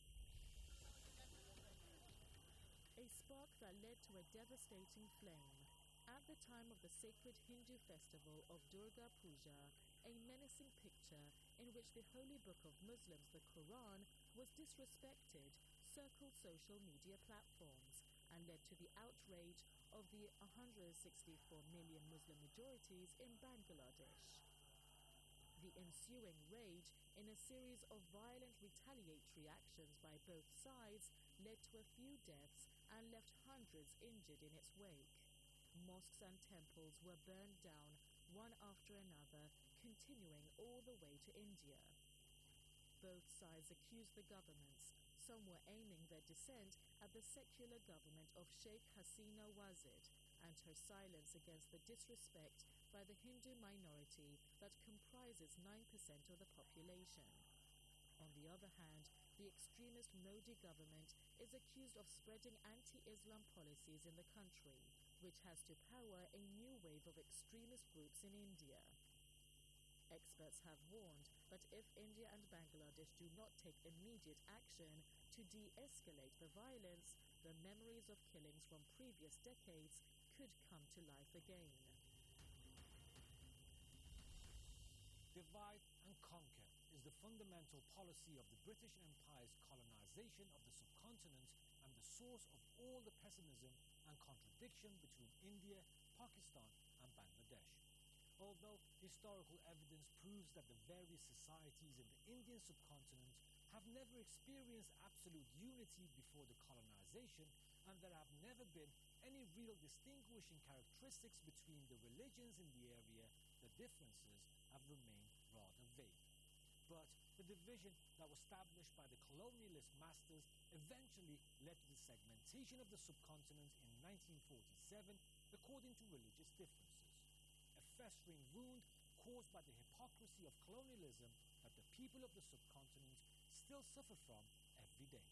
A spark that led to a devastating flame. At the time of the sacred Hindu festival of Durga Puja, a menacing picture in which the holy book of Muslims, the Quran, was disrespected circled social media platforms and led to the outrage of the 164 million Muslim majorities in Bangladesh. The ensuing rage in a series of violent retaliatory actions by both sides led to a few deaths and left hundreds injured in its wake. Mosques and temples were burned down one after another, continuing all the way to India. Both sides accused the governments. Some were aiming their dissent at the secular government of Sheikh Hasina Wazid and her silence against the disrespect by the Hindu minority that comprises 9% of the population. On the other hand, the extremist Modi government is accused of spreading anti-Islam policies in the country, which has to power a new wave of extremist groups in India. Experts have warned that if India and Bangladesh do not take immediate action to de-escalate the violence, the memories of killings from previous decades could come to life again. Divide and conquer is the fundamental policy of the British Empire's colonization of the subcontinent and the source of all the pessimism and contradiction between India, Pakistan, and Bangladesh. Although historical evidence proves that the various societies in the Indian subcontinent have never experienced absolute unity before the colonization, and there have never been any real distinguishing characteristics between the religions in the area, the differences have remained rather vague. But the division that was established by the colonialist masters eventually led to the segmentation of the subcontinent in 1947 according to religious differences, a festering wound caused by the hypocrisy of colonialism that the people of the subcontinent still suffer from every day.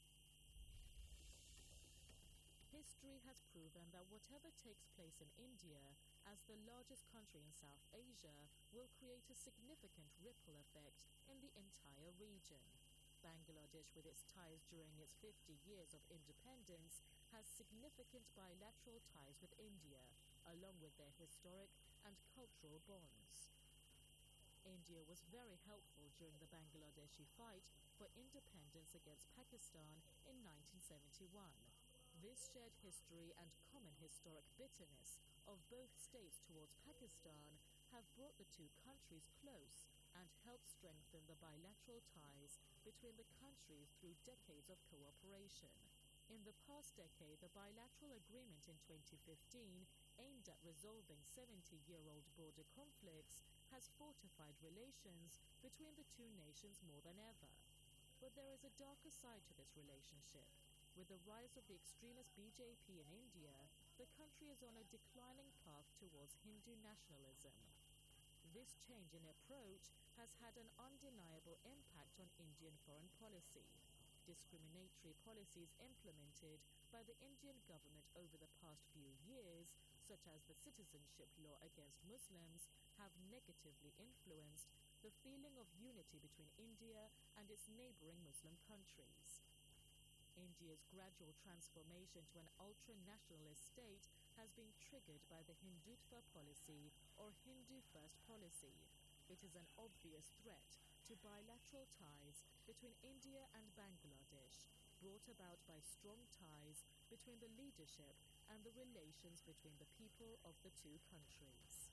History has proven that whatever takes place in India, as the largest country in South Asia, will create a significant ripple effect in the entire region. Bangladesh, with its ties during its 50 years of independence, has significant bilateral ties with India, along with their historic and cultural bonds. India was very helpful during the Bangladeshi fight for independence against Pakistan in 1971. This shared history and common historic bitterness of both states towards Pakistan have brought the two countries close and helped strengthen the bilateral ties between the countries through decades of cooperation. In the past decade, the bilateral agreement in 2015, aimed at resolving 70-year-old border conflicts, has fortified relations between the two nations more than ever. But there is a darker side to this relationship. With the rise of the extremist BJP in India, the country is on a declining path towards Hindu nationalism. This change in approach has had an undeniable impact on Indian foreign policy. Discriminatory policies implemented by the Indian government over the past few years, such as the citizenship law against Muslims, have negatively influenced the feeling of unity between India and its neighboring Muslim countries. India's gradual transformation to an ultra-nationalist state has been triggered by the Hindutva policy or Hindu First policy. It is an obvious threat to bilateral ties between India and Bangladesh, brought about by strong ties between the leadership and the relations between the people of the two countries.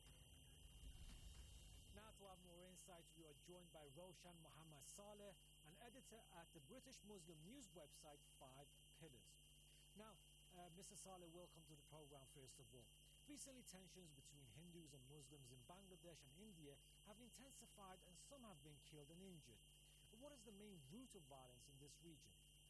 Now to have more insights, we are joined by Roshan Mohammad Saleh, an editor at the British Muslim news website 5 Pillars. Now, Mr. Saleh, welcome to the program first of all. Recently, tensions between Hindus and Muslims in Bangladesh and India have intensified and some have been killed and injured. What is the main root of violence in this region?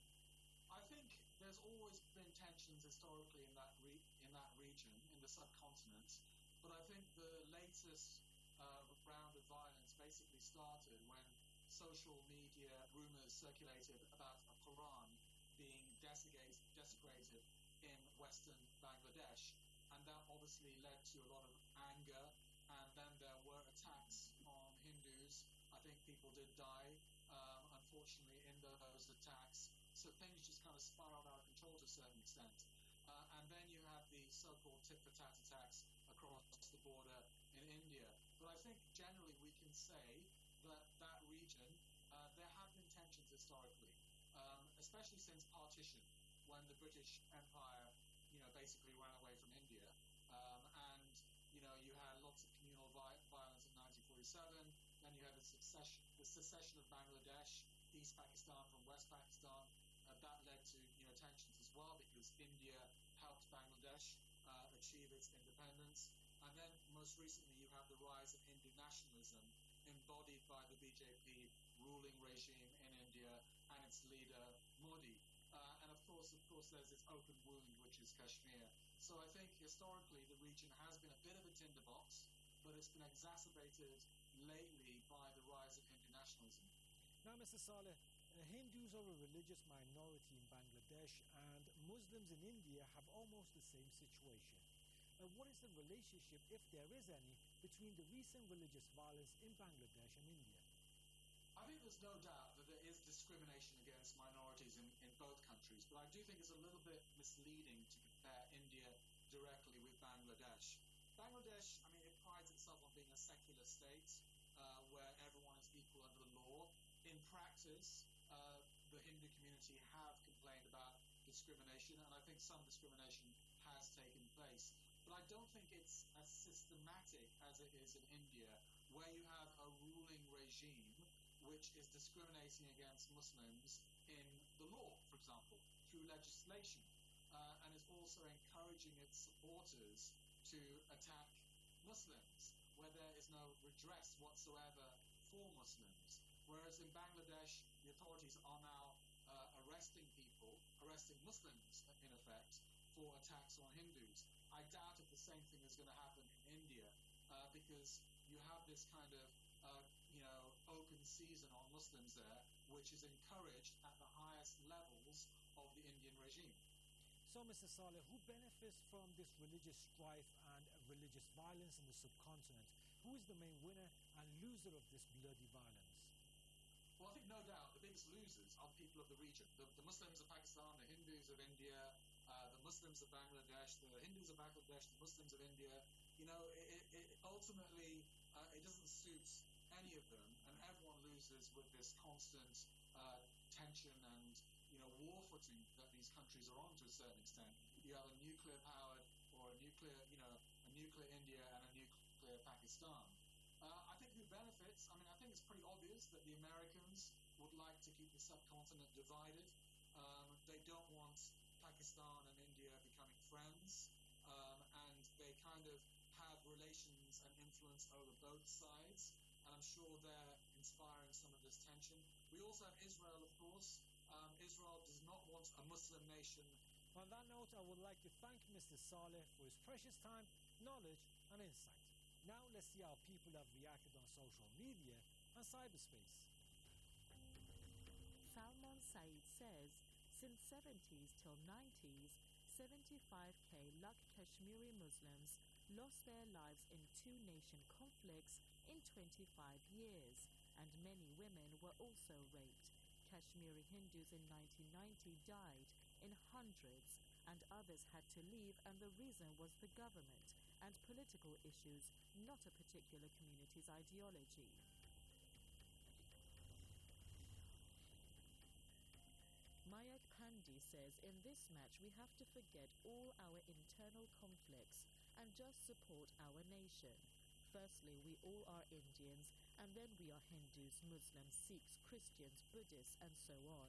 I think there's always been tensions historically in that region, in the subcontinent, but I think the latest round of violence basically started when social media rumors circulated about a Quran being desecrated in western Bangladesh, and that obviously led to a lot of anger, and then there were attacks on Hindus. I think people did die, unfortunately, in those attacks. So things just kind of spiraled out of control to a certain extent. And then you have the so-called tit-for-tat attacks across the border in India. But I think generally we can say that that region, there have been tensions historically, especially since partition, when the British Empire, basically ran away from India. And, you had lots of communal violence in 1947. Then you had the secession of Bangladesh, East Pakistan from West Pakistan. That led to, tensions as well, because India helped Bangladesh achieve its independence. And then most recently you have the rise of Hindu nationalism embodied by the BJP ruling regime in India and its leader Modi. And of course there's this open wound, which is Kashmir. So I think historically the region has been a bit of a tinderbox, but it's been exacerbated lately by the rise of Hindu nationalism. Now, Mr. Saleh, Hindus are a religious minority in Bangladesh, and Muslims in India have almost the same situation. What is the relationship, if there is any, between the recent religious violence in Bangladesh and India? I think there's no doubt that there is discrimination against minorities in both countries, but I do think it's a little bit misleading to compare India directly with Bangladesh. Bangladesh, it prides itself on being a secular state where everyone is equal under the law. In practice, the Hindu community have complained about discrimination, and I think some discrimination has taken place. But I don't think it's as systematic as it is in India, where you have a ruling regime which is discriminating against Muslims in the law, for example, through legislation, and is also encouraging its supporters to attack Muslims, where there is no redress whatsoever for Muslims. Whereas in Bangladesh, the authorities are now arresting people, arresting Muslims in effect, for attacks on Hindus. I doubt if the same thing is going to happen in India because you have this kind of open season on Muslims there, which is encouraged at the highest levels of the Indian regime. So, Mr. Saleh, who benefits from this religious strife and religious violence in the subcontinent? Who is the main winner and loser of this bloody violence? Well, I think no doubt the biggest losers are the people of the region. The Muslims of Pakistan, the Hindus of India, the Muslims of Bangladesh, the Hindus of Bangladesh, the Muslims of India. Ultimately, it doesn't suit any of them, and everyone loses with this constant tension and war footing that these countries are on to a certain extent. You have a nuclear-powered or a nuclear India and a nuclear Pakistan. I think who benefits? I mean, I think it's pretty obvious that the Americans would like to keep the subcontinent divided. They don't want Pakistan and India becoming friends, and they kind of have relations and influence over both sides. And I'm sure they're inspiring some of this tension. We also have Israel, of course. Israel does not want a Muslim nation. On that note, I would like to thank Mr. Saleh for his precious time, knowledge, and insight. Now let's see how people have reacted on social media and cyberspace. Salman Saeed says, since 70s till 90s, 75k Lak Kashmiri Muslims lost their lives in two-nation conflicts in 25 years, and many women were also raped. Kashmiri Hindus in 1990 died in hundreds, and others had to leave, and the reason was the government and political issues, not a particular community's ideology. Mayak Pandey says, in this match we have to forget all our internal conflicts and just support our nation. Firstly, we all are Indians, and then we are Hindus, Muslims, Sikhs, Christians, Buddhists, and so on.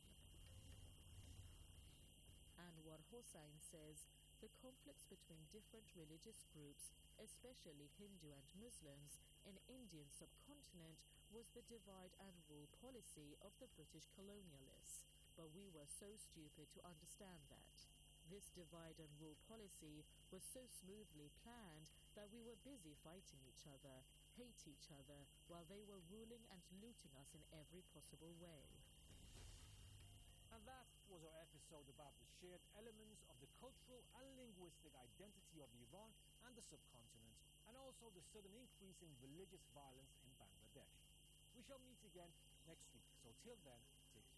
Anwar Hossain says, the conflicts between different religious groups, especially Hindu and Muslims, in Indian subcontinent was the divide and rule policy of the British colonialists. But we were so stupid to understand that. This divide and rule policy was so smoothly planned that we were busy fighting each other, hate each other, while they were ruling and looting us in every possible way. And that was our episode about the shared elements of the cultural and linguistic identity of Iran and the subcontinent, and also the sudden increase in religious violence in Bangladesh. We shall meet again next week, so till then, take care.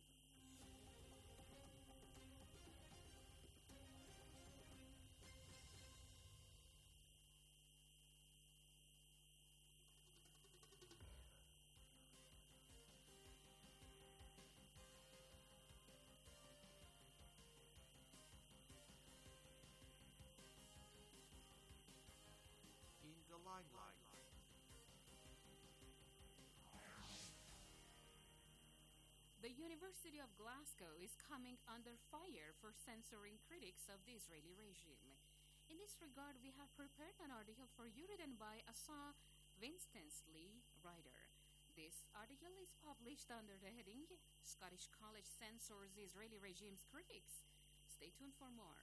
In the limelight. The University of Glasgow is coming under fire for censoring critics of the Israeli regime. In this regard, we have prepared an article for you written by Asa Winstanley, writer. This article is published under the heading Scottish College Censors the Israeli Regime's Critics. Stay tuned for more.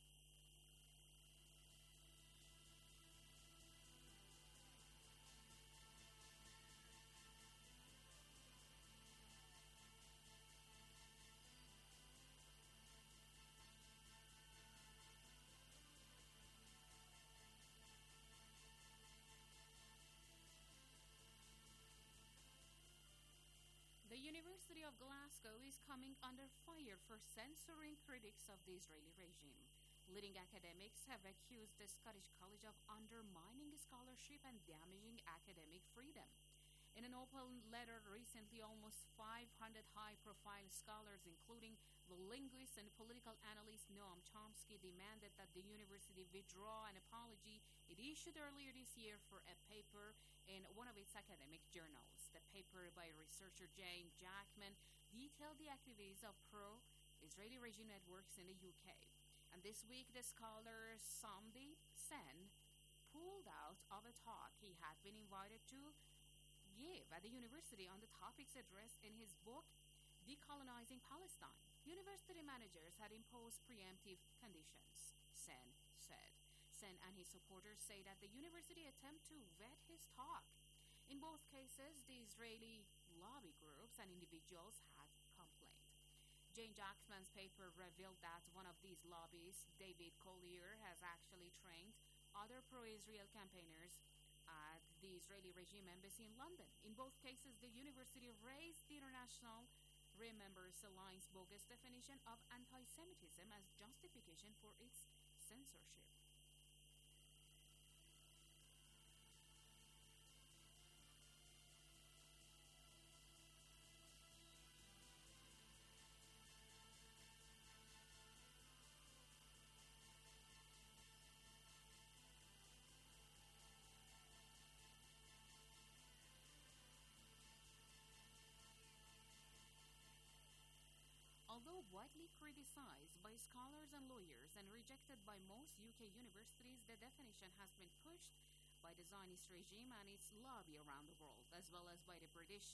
The University of Glasgow is coming under fire for censoring critics of the Israeli regime. Leading academics have accused the Scottish College of undermining scholarship and damaging academic freedom. In an open letter recently, almost 500 high-profile scholars, including the linguist and political analyst Noam Chomsky, demanded that the university withdraw an apology it issued earlier this year for a paper in one of its academic journals. The paper by researcher Jane Jackman detailed the activities of pro-Israeli regime networks in the UK. And this week, the scholar Samdi Sen pulled out of a talk he had been invited to Yev at the university on the topics addressed in his book, Decolonizing Palestine. University managers had imposed preemptive conditions, Sen said. Sen and his supporters say that the university attempted to vet his talk. In both cases, the Israeli lobby groups and individuals had complained. Jane Jackman's paper revealed that one of these lobbyists, David Collier, has actually trained other pro-Israel campaigners at the Israeli regime embassy in London. In both cases, the university raised the International Remembers Alliance bogus definition of anti-Semitism as justification for its censorship. Although widely criticized by scholars and lawyers and rejected by most UK universities, the definition has been pushed by the Zionist regime and its lobby around the world, as well as by the British